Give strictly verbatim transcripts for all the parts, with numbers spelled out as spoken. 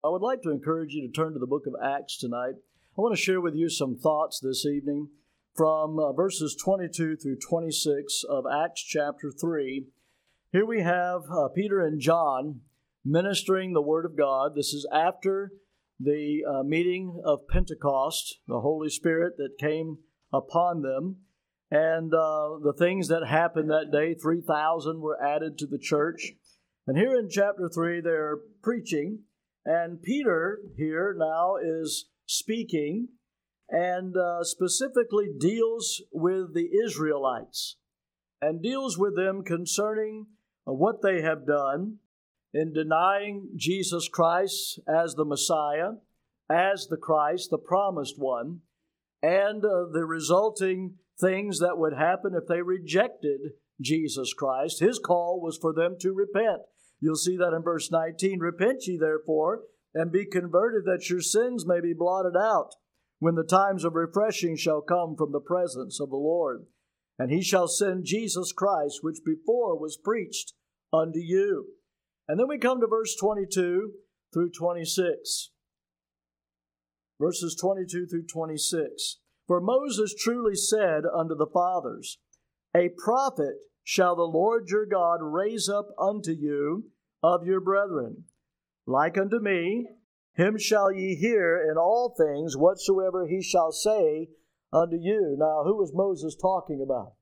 I would like to encourage you to turn to the book of Acts tonight. I want to share with you some thoughts this evening from uh, verses twenty-two through twenty-six of Acts chapter three. Here we have uh, Peter and John ministering the Word of God. This is after the uh, meeting of Pentecost, the Holy Spirit that came upon them. And uh, the things that happened that day, three thousand were added to the church. And here in chapter three, they're preaching. And Peter here now is speaking and uh, specifically deals with the Israelites and deals with them concerning uh, what they have done in denying Jesus Christ as the Messiah, as the Christ, the promised one, and uh, the resulting things that would happen if they rejected Jesus Christ. His call was for them to repent. You'll see that in verse nineteen. Repent ye therefore, and be converted, that your sins may be blotted out, when the times of refreshing shall come from the presence of the Lord. And he shall send Jesus Christ, which before was preached unto you. And then we come to verse twenty-two through twenty-six. Verses twenty-two through twenty-six. For Moses truly said unto the fathers, A prophet shall the Lord your God raise up unto you of your brethren, like unto me. Him shall ye hear in all things whatsoever he shall say unto you. Now, who was Moses talking about?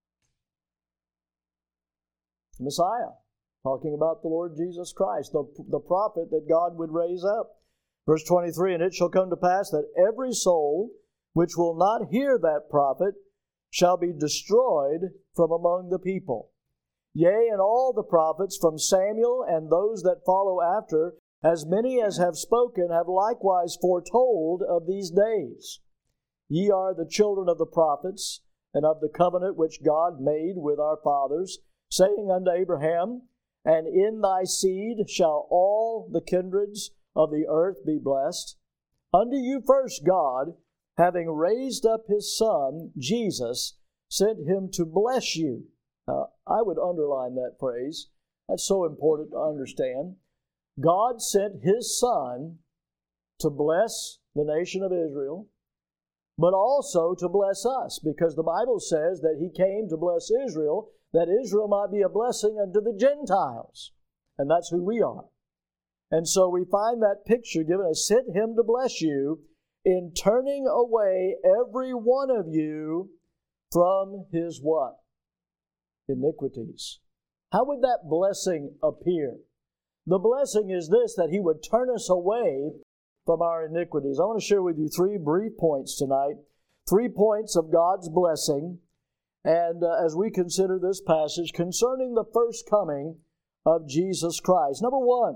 Messiah. Talking about the Lord Jesus Christ, the, the prophet that God would raise up. Verse twenty-three, And it shall come to pass that every soul which will not hear that prophet shall be destroyed from among the people. Yea, and all the prophets from Samuel and those that follow after, as many as have spoken, have likewise foretold of these days. Ye are the children of the prophets, and of the covenant which God made with our fathers, saying unto Abraham, And in thy seed shall all the kindreds of the earth be blessed. Unto you first God, having raised up his Son, Jesus, sent him to bless you. Uh, I would underline that phrase. That's so important to understand. God sent his Son to bless the nation of Israel, but also to bless us, because the Bible says that he came to bless Israel, that Israel might be a blessing unto the Gentiles. And that's who we are. And so we find that picture given us, sent him to bless you in turning away every one of you from his what? Iniquities. How would that blessing appear? The blessing is this, that he would turn us away from our iniquities. I want to share with you three brief points tonight. Three points of God's blessing. And uh, as we consider this passage concerning the first coming of Jesus Christ. Number one,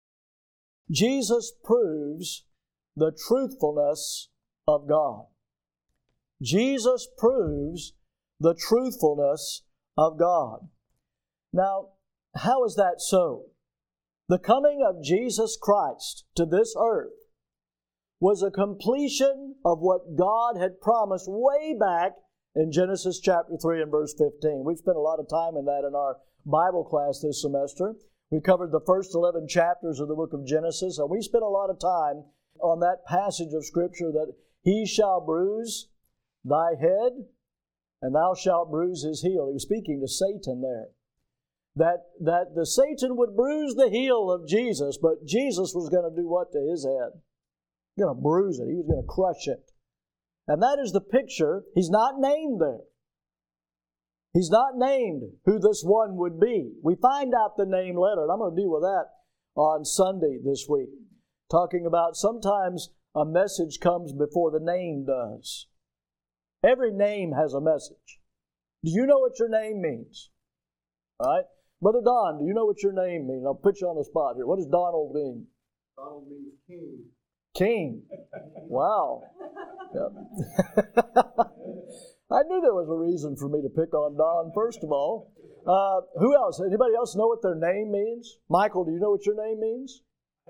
Jesus proves the truthfulness of God. Jesus proves the truthfulness of God. Now, how is that so? The coming of Jesus Christ to this earth was a completion of what God had promised way back in Genesis chapter three and verse fifteen. We've spent a lot of time in that in our Bible class this semester. We covered the first eleven chapters of the book of Genesis, and we spent a lot of time on that passage of Scripture that he shall bruise thy head, and thou shalt bruise his heel. He was speaking to Satan there. That, that the Satan would bruise the heel of Jesus, but Jesus was going to do what to his head? He was going to bruise it. He was going to crush it. And that is the picture. He's not named there. He's not named who this one would be. We find out the name later, and I'm going to deal with that on Sunday this week. Talking about sometimes a message comes before the name does. Every name has a message. Do you know what your name means? All right? Brother Don, do you know what your name means? I'll put you on the spot here. What does Donald mean? Donald means king. King. Wow. Yep. I knew there was a reason for me to pick on Don, first of all. Uh, who else? Anybody else know what their name means? Michael, do you know what your name means?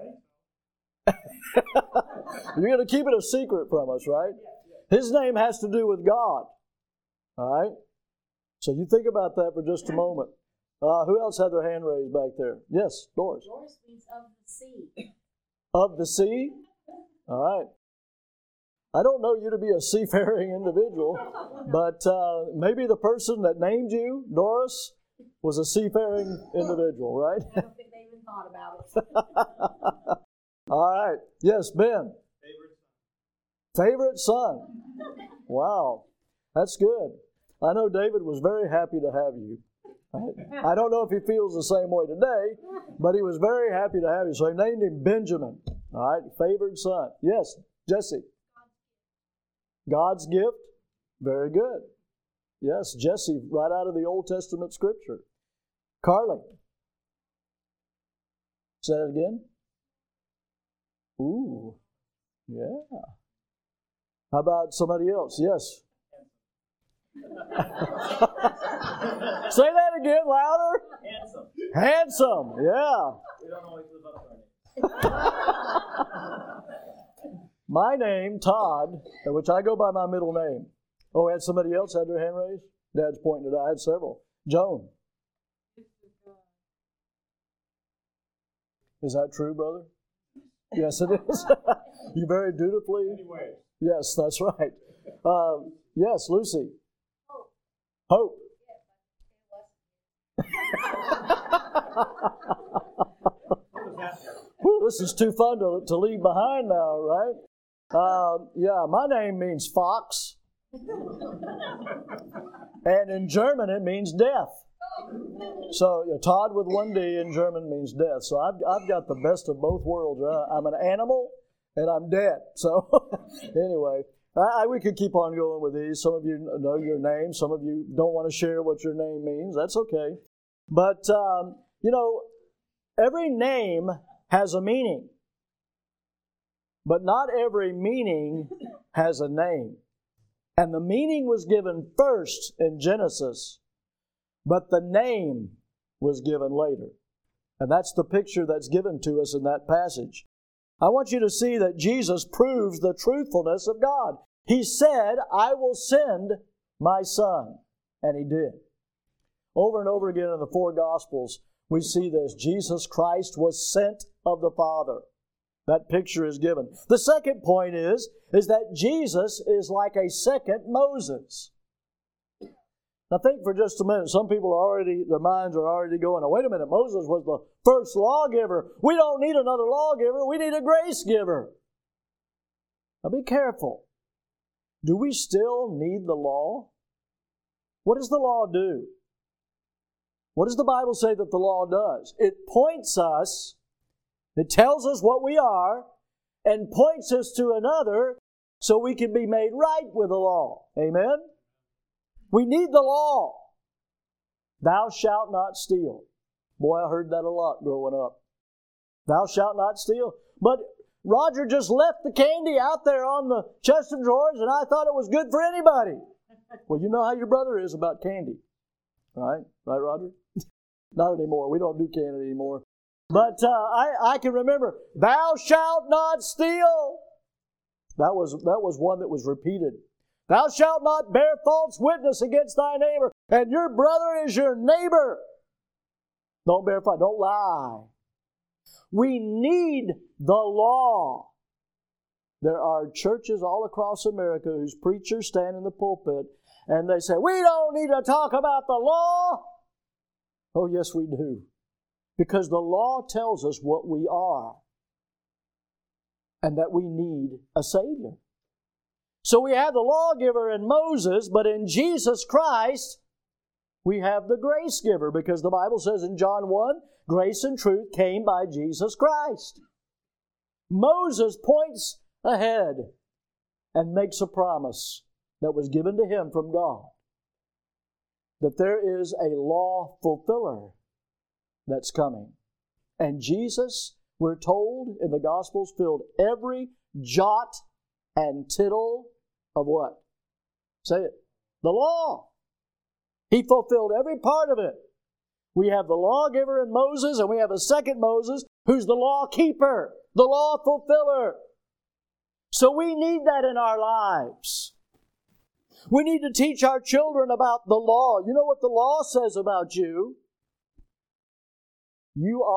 You're going to keep it a secret from us, right? His name has to do with God. All right? So you think about that for just a moment. Uh, who else had their hand raised back there? Yes, Doris. Doris means of the sea. of the sea. All right. I don't know you to be a seafaring individual, but uh, maybe the person that named you, Doris, was a seafaring individual, right? I don't think they even thought about it. All right. Yes, Ben. Favorite son. Wow. That's good. I know David was very happy to have you. Right? I don't know if he feels the same way today, but he was very happy to have you. So he named him Benjamin. All right. Favored son. Yes, Jesse. God's gift. Very good. Yes, Jesse, right out of the Old Testament scripture. Carly. Say it again. Ooh. Yeah. How about somebody else? Yes. Say that again, louder. Handsome. Handsome, yeah. We don't always live up to our name. My name, Todd, which I go by my middle name. Oh, had somebody else had their hand raised? Dad's pointing it out. I had several. Joan. Is that true, brother? Yes, it is. You very dutifully? Anyway. Yes, that's right. Uh, yes, Lucy. Hope. Whew, this is too fun to, to leave behind now, right? Uh, yeah, my name means fox. And in German, it means death. So yeah, Todd with one D in German means death. So I've, I've got the best of both worlds. Right? I'm an animal and I'm dead. So anyway, I, I, we could keep on going with these. Some of you know your name. Some of you don't want to share what your name means. That's okay. But, um, you know, every name has a meaning. But not every meaning has a name. And the meaning was given first in Genesis, but the name was given later. And that's the picture that's given to us in that passage. I want you to see that Jesus proves the truthfulness of God. He said, I will send my Son. And He did. Over and over again in the four Gospels, we see this. Jesus Christ was sent of the Father. That picture is given. The second point is, is that Jesus is like a second Moses. Now think for just a minute. Some people are already, their minds are already going, oh, wait a minute, Moses was the first lawgiver. We don't need another lawgiver. We need a grace giver. Now be careful. Do we still need the law? What does the law do? What does the Bible say that the law does? It points us, it tells us what we are, and points us to another so we can be made right with the law. Amen? We need the law. Thou shalt not steal. Boy, I heard that a lot growing up. Thou shalt not steal. But Roger just left the candy out there on the chest of drawers, and I thought it was good for anybody. Well, you know how your brother is about candy. Right? Right, Roger? Not anymore. We don't do candy anymore. But uh, I, I can remember, thou shalt not steal. That was, that was one that was repeated. Thou shalt not bear false witness against thy neighbor, and your brother is your neighbor. Don't bear false, don't lie. We need the law. There are churches all across America whose preachers stand in the pulpit and they say, we don't need to talk about the law. Oh, yes, we do. Because the law tells us what we are and that we need a Savior. So we have the lawgiver in Moses, but in Jesus Christ, we have the grace giver, because the Bible says in John one, grace and truth came by Jesus Christ. Moses points ahead and makes a promise that was given to him from God, that there is a law fulfiller that's coming. And Jesus, we're told in the Gospels, filled every jot and tittle of what? Say it. The law. He fulfilled every part of it. We have the lawgiver in Moses, and we have a second Moses who's the law keeper, the law fulfiller. So we need that in our lives. We need to teach our children about the law. You know what the law says about you? You are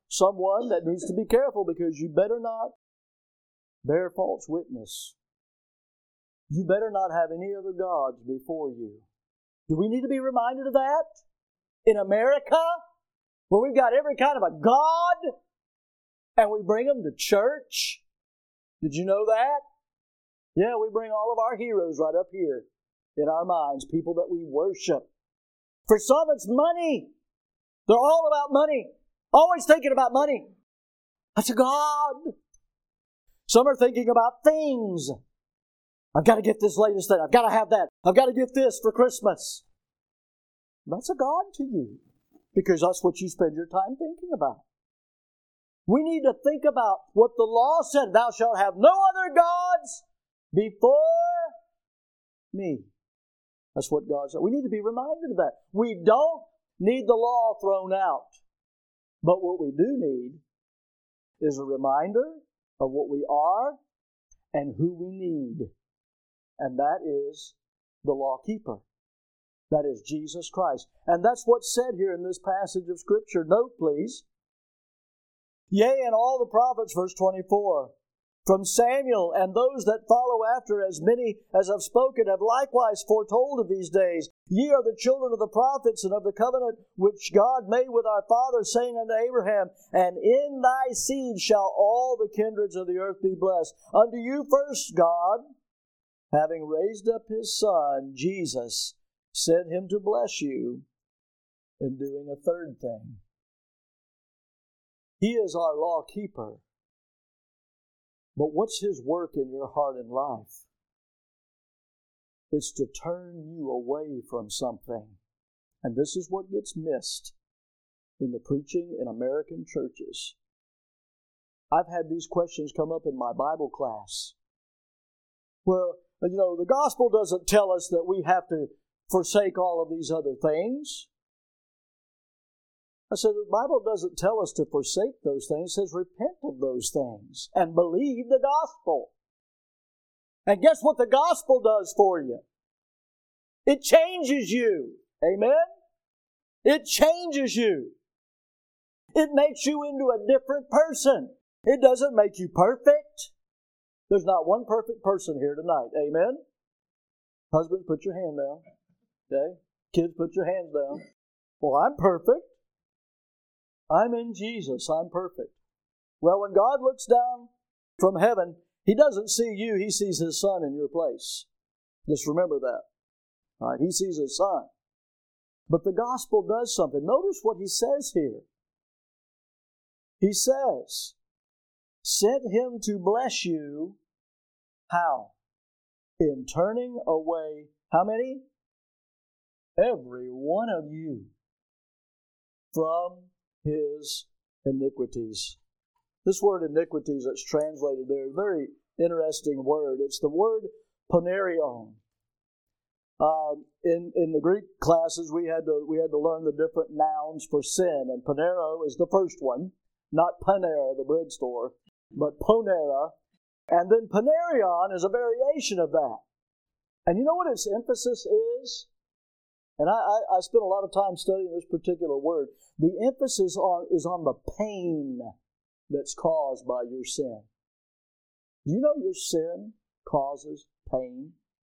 someone that needs to be careful, because you better not bear false witness. You better not have any other gods before you. Do we need to be reminded of that? In America, where we've got every kind of a god, and we bring them to church. Did you know that? Yeah, we bring all of our heroes right up here in our minds, people that we worship. For some, it's money. They're all about money. Always thinking about money. That's a god. Some are thinking about things. I've got to get this latest thing. I've got to have that. I've got to get this for Christmas. That's a god to you, because that's what you spend your time thinking about. We need to think about what the law said. Thou shalt have no other gods before me. That's what God said. We need to be reminded of that. We don't need the law thrown out. But what we do need is a reminder of what we are and who we need. And that is the law keeper. That is Jesus Christ. And that's what's said here in this passage of Scripture. Note, please. Yea, and all the prophets, verse twenty-four, from Samuel and those that follow after, as many as have spoken, have likewise foretold of these days. Ye are the children of the prophets and of the covenant which God made with our fathers, saying unto Abraham, and in thy seed shall all the kindreds of the earth be blessed. Unto you first God, having raised up His Son, Jesus, sent Him to bless you in doing a third thing. He is our law keeper. But what's His work in your heart and life? It's to turn you away from something. And this is what gets missed in the preaching in American churches. I've had these questions come up in my Bible class. Well, you know, the gospel doesn't tell us that we have to forsake all of these other things. I said, the Bible doesn't tell us to forsake those things. It says repent of those things and believe the gospel. And guess what the gospel does for you? It changes you. Amen? It changes you. It makes you into a different person. It doesn't make you perfect. There's not one perfect person here tonight. Amen? Husband, put your hand down. Okay? Kids, put your hands down. Well, I'm perfect. I'm in Jesus. I'm perfect. Well, when God looks down from heaven, He doesn't see you. He sees His Son in your place. Just remember that. All right? He sees His Son. But the gospel does something. Notice what He says here. He says, sent Him to bless you. How? In turning away, how many? Every one of you from His iniquities. This word iniquities that's translated there is a very interesting word. It's the word ponerion. Um, in in the Greek classes, we had to we had to learn the different nouns for sin, and ponero is the first one, not Panera, the bread store, but ponera. And then ponerion is a variation of that. And you know what its emphasis is? And I, I, I spent a lot of time studying this particular word. The emphasis on, is on the pain that's caused by your sin. Do you know your sin causes pain?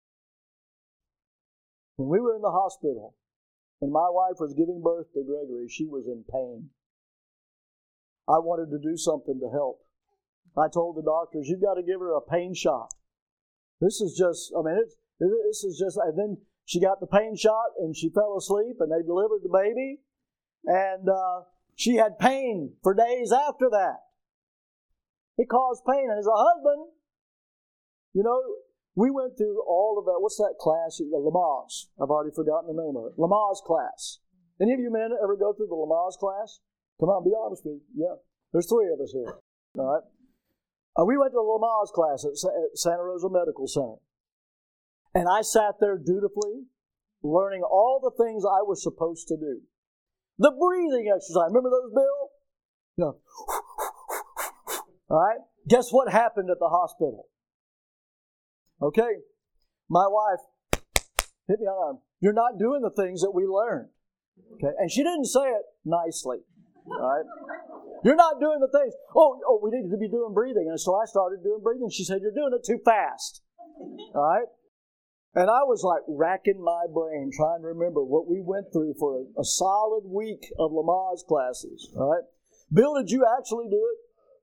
When we were in the hospital and my wife was giving birth to Gregory, she was in pain. I wanted to do something to help. I told the doctors, you've got to give her a pain shot. This is just, I mean, it's, this is just, and then she got the pain shot and she fell asleep and they delivered the baby. And uh, she had pain for days after that. It caused pain. And as a husband, you know, we went through all of that. What's that class? Lamaze. I've already forgotten the name of it. Lamaze class. Any of you men ever go through the Lamaze class? Come on, be honest with you. Yeah. There's three of us here. All right. Uh, we went to the Lamaze class at, Sa- at Santa Rosa Medical Center. And I sat there dutifully, learning all the things I was supposed to do. The breathing exercise. Remember those, Bill? You know. All right. Guess what happened at the hospital? Okay. My wife hit me on the arm. You're not doing the things that we learned. Okay. And she didn't say it nicely. All right. You're not doing the things. Oh, oh, we needed to be doing breathing. And so I started doing breathing. She said, you're doing it too fast. All right? And I was like racking my brain trying to remember what we went through for a, a solid week of Lamaze classes. All right? Bill, did you actually do it?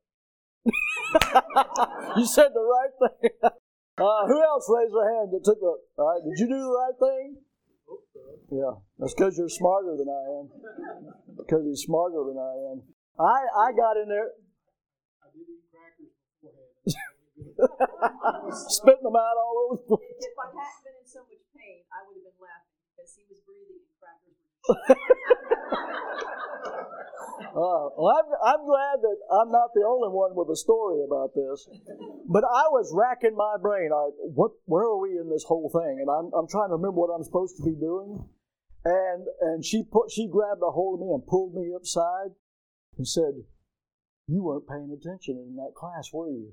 You said the right thing. Uh, who else raised their hand that took the... All right, did you do the right thing? Yeah, that's because you're smarter than I am. Because he's smarter than I am. I, I got in there... I did eat crackers beforehand. Spitting them out all over the place. If I hadn't been in so much pain, I would have been laughing because he was breathing and crackers. Uh, well, I'm, I'm glad that I'm not the only one with a story about this. But I was racking my brain. All right, what, where are we in this whole thing? And I'm, I'm trying to remember what I'm supposed to be doing. And and she put she grabbed a hold of me and pulled me upside and said, you weren't paying attention in that class, were you?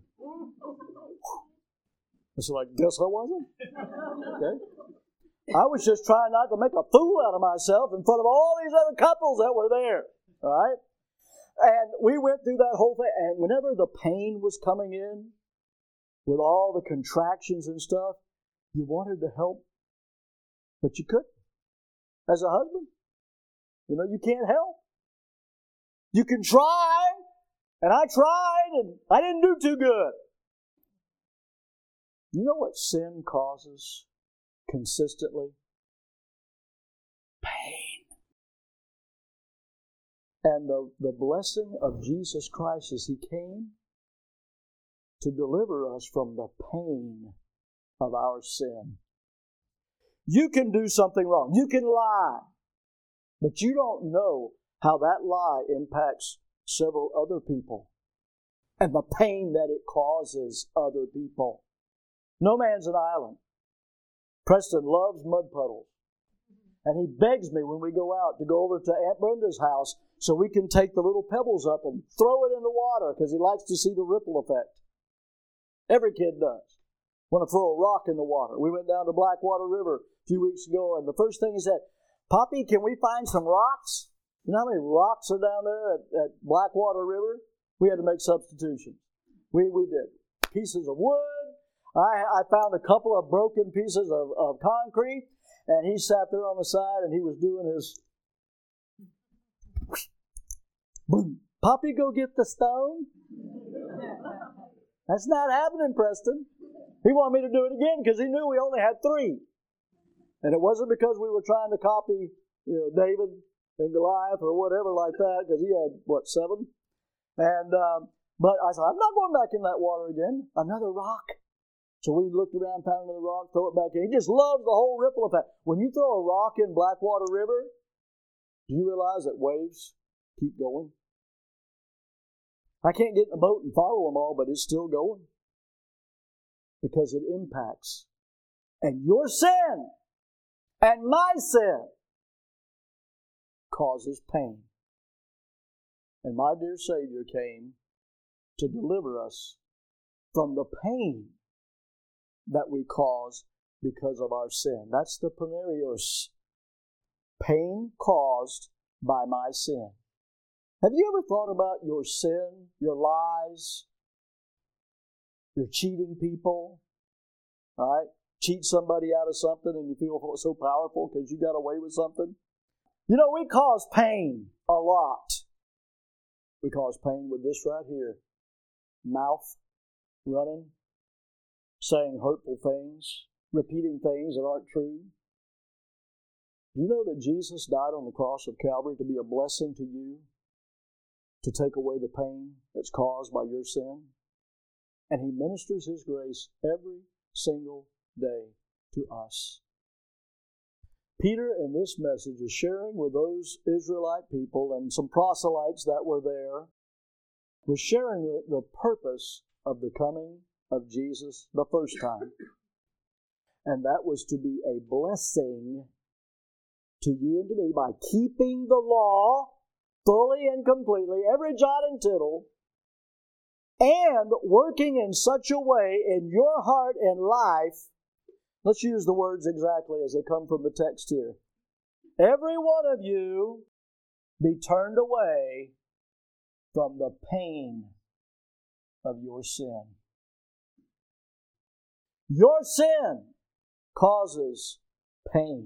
I said, I guess I wasn't. Okay. I was just trying not to make a fool out of myself in front of all these other couples that were there. All right? And we went through that whole thing. And whenever the pain was coming in, with all the contractions and stuff, you wanted to help, but you couldn't. As a husband, you know, you can't help. You can try, and I tried, and I didn't do too good. You know what sin causes consistently? Pain. And the, the blessing of Jesus Christ as He came to deliver us from the pain of our sin. You can do something wrong. You can lie. But you don't know how that lie impacts several other people and the pain that it causes other people. No man's an island. Preston loves mud puddles. And he begs me when we go out to go over to Aunt Brenda's house so we can take the little pebbles up and throw it in the water because he likes to see the ripple effect. Every kid does. Want to throw a rock in the water. We went down to Blackwater River a few weeks ago, and the first thing he said, Poppy, can we find some rocks? You know how many rocks are down there at, at Blackwater River? We had to make substitutions. We we did. Pieces of wood. I, I found a couple of broken pieces of, of concrete, and he sat there on the side, and he was doing his... Boom. Poppy, go get the stone? That's not happening, Preston. He wanted me to do it again because he knew we only had three. And it wasn't because we were trying to copy, you know, David and Goliath or whatever like that, because he had, what, seven? And, um, but I said, I'm not going back in that water again. Another rock. So we looked around, found another rock, throw it back in. He just loves the whole ripple effect. When you throw a rock in Blackwater River, do you realize that waves keep going? I can't get in a boat and follow them all, but it's still going. Because it impacts. And your sin and my sin causes pain. And my dear Savior came to deliver us from the pain that we cause because of our sin. That's the penarios. Pain caused by my sin. Have you ever thought about your sin, your lies, your cheating people? All right? Cheat somebody out of something and you feel so powerful because you got away with something. You know, we cause pain a lot. We cause pain with this right here. Mouth running, saying hurtful things, repeating things that aren't true. Do you know that Jesus died on the cross of Calvary to be a blessing to you? To take away the pain that's caused by your sin? And He ministers His grace every single day to us. Peter, in this message, is sharing with those Israelite people and some proselytes that were there, was sharing the, the purpose of the coming of Jesus the first time. And that was to be a blessing to you and to me by keeping the law fully and completely, every jot and tittle, and working in such a way in your heart and life. Let's use the words exactly as they come from the text here. Every one of you be turned away from the pain of your sin. Your sin causes pain.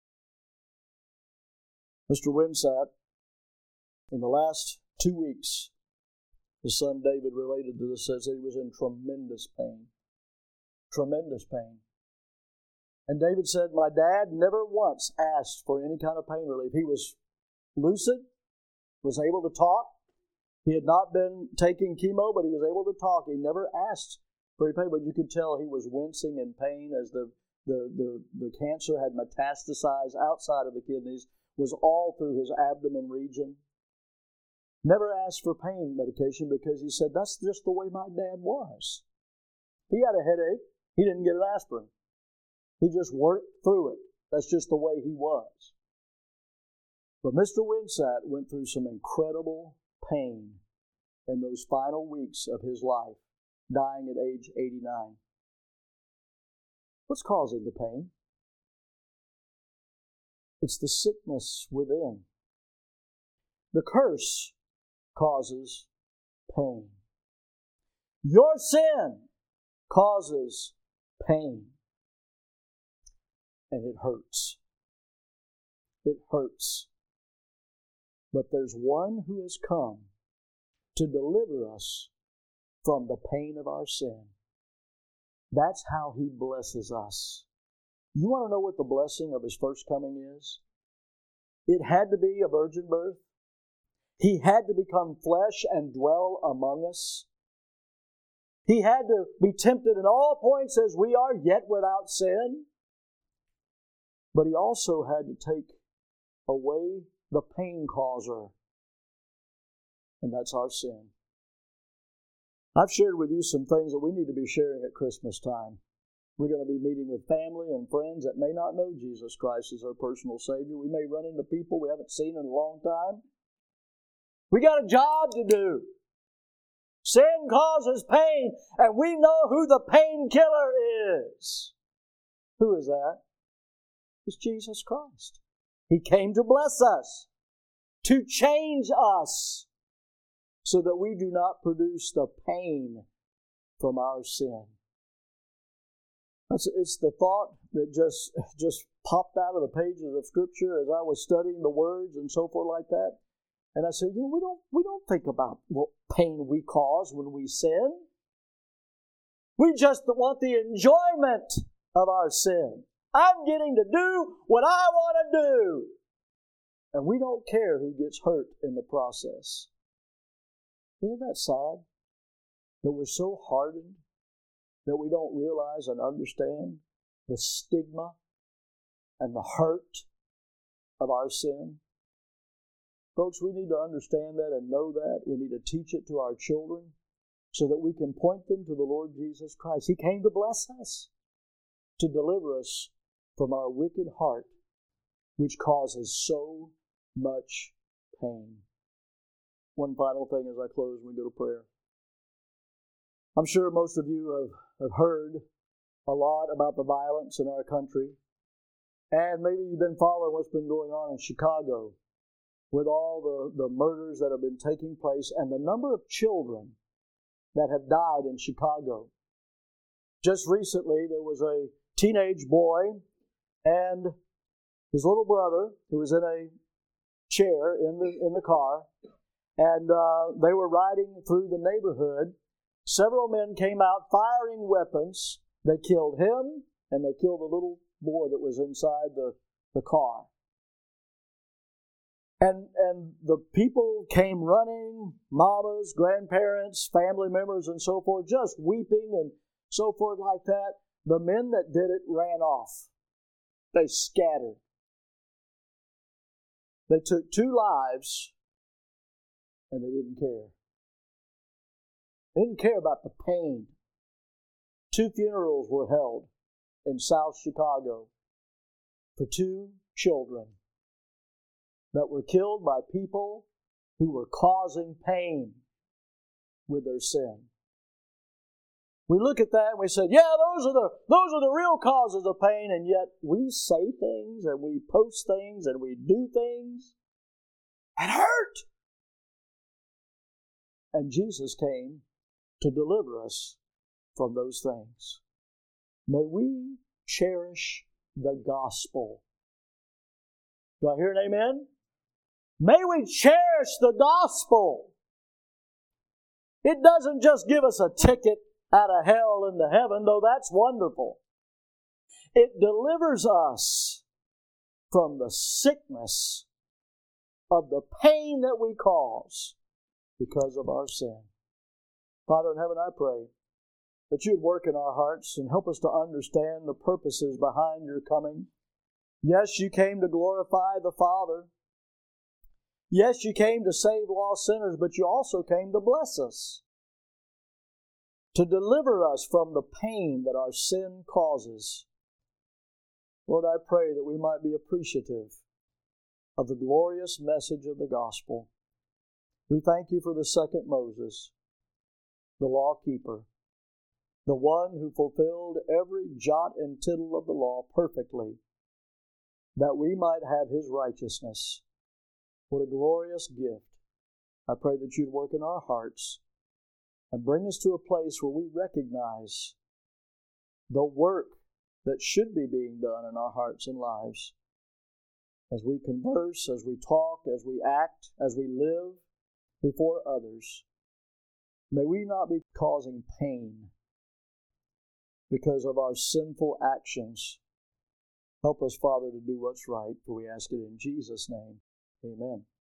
Mister Winsat, in the last two weeks, his son David related to this, says that he was in tremendous pain. Tremendous pain. And David said, my dad never once asked for any kind of pain relief. He was lucid, was able to talk. He had not been taking chemo, but he was able to talk. He never asked for any pain, but you could tell he was wincing in pain as the, the, the, the cancer had metastasized outside of the kidneys, was all through his abdomen region. Never asked for pain medication because he said, that's just the way my dad was. He had a headache. He didn't get an aspirin. He just worked through it. That's just the way he was. But Mister Winsat went through some incredible pain in those final weeks of his life, dying at age eighty-nine. What's causing the pain? It's the sickness within. The curse causes pain. Your sin causes pain. And it hurts. It hurts. But there's one who has come to deliver us from the pain of our sin. That's how He blesses us. You want to know what the blessing of His first coming is? It had to be a virgin birth. He had to become flesh and dwell among us. He had to be tempted in all points as we are, yet without sin. But He also had to take away the pain causer, and that's our sin. I've shared with you some things that we need to be sharing at Christmas time. We're going to be meeting with family and friends that may not know Jesus Christ as our personal Savior. We may run into people we haven't seen in a long time. We got a job to do. Sin causes pain, and we know who the painkiller is. Who is that? It's Jesus Christ. He came to bless us, to change us, so that we do not produce the pain from our sin. That's, it's the thought that just, just popped out of the pages of Scripture as I was studying the words and so forth like that. And I said, you know, we don't, we don't think about what pain we cause when we sin. We just want the enjoyment of our sin. I'm getting to do what I want to do. And we don't care who gets hurt in the process. Isn't that sad? That we're so hardened that we don't realize and understand the stigma and the hurt of our sin. Folks, we need to understand that and know that. We need to teach it to our children so that we can point them to the Lord Jesus Christ. He came to bless us, to deliver us from our wicked heart, which causes so much pain. One final thing as I close and we go to prayer. I'm sure most of you have, have heard a lot about the violence in our country. And maybe you've been following what's been going on in Chicago with all the, the murders that have been taking place and the number of children that have died in Chicago. Just recently, there was a teenage boy and his little brother who was in a chair in the in the car, and uh, they were riding through the neighborhood. Several men came out firing weapons. They killed him, and they killed the little boy that was inside the, the car. And and the people came running, mamas, grandparents, family members, and so forth, just weeping and so forth like that. The men that did it ran off. They scattered. They took two lives, and they didn't care. They didn't care about the pain. Two funerals were held in South Chicago for two children that were killed by people who were causing pain with their sin. We look at that and we say, yeah, those are the those are the real causes of pain, and yet we say things and we post things and we do things and hurt. And Jesus came to deliver us from those things. May we cherish the gospel. Do I hear an amen? May we cherish the gospel. It doesn't just give us a ticket out of hell into heaven, though that's wonderful. It delivers us from the sickness of the pain that we cause because of our sin. Father in heaven, I pray that you'd work in our hearts and help us to understand the purposes behind your coming. Yes, you came to glorify the Father. Yes, you came to save lost sinners, but you also came to bless us, to deliver us from the pain that our sin causes. Lord, I pray that we might be appreciative of the glorious message of the gospel. We thank you for the second Moses, the law keeper, the one who fulfilled every jot and tittle of the law perfectly, that we might have his righteousness. What a glorious gift. I pray that you'd work in our hearts and bring us to a place where we recognize the work that should be being done in our hearts and lives. As we converse, as we talk, as we act, as we live before others, may we not be causing pain because of our sinful actions. Help us, Father, to do what's right, for we ask it in Jesus' name. Amen.